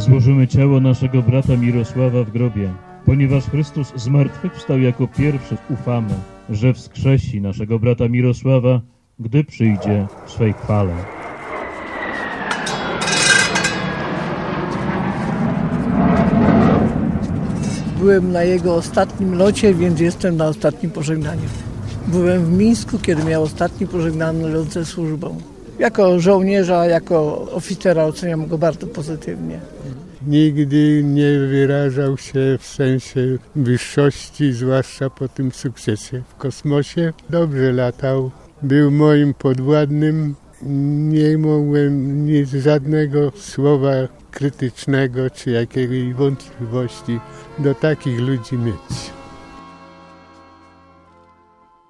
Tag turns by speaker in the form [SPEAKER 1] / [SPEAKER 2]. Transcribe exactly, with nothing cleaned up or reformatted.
[SPEAKER 1] Złożymy ciało naszego brata Mirosława w grobie. Ponieważ Chrystus zmartwychwstał jako pierwszy, ufamy, że wskrzesi naszego brata Mirosława, gdy przyjdzie w swej chwale.
[SPEAKER 2] Byłem na jego ostatnim locie, więc jestem na ostatnim pożegnaniu. Byłem w Mińsku, kiedy miał ostatni pożegnany lot ze służbą. Jako żołnierza, jako oficera oceniam go bardzo pozytywnie.
[SPEAKER 3] Nigdy nie wyrażał się w sensie wyższości, zwłaszcza po tym sukcesie w kosmosie. Dobrze latał, był moim podwładnym. Nie mogłem nic, żadnego słowa krytycznego czy jakiejś wątpliwości do takich ludzi mieć.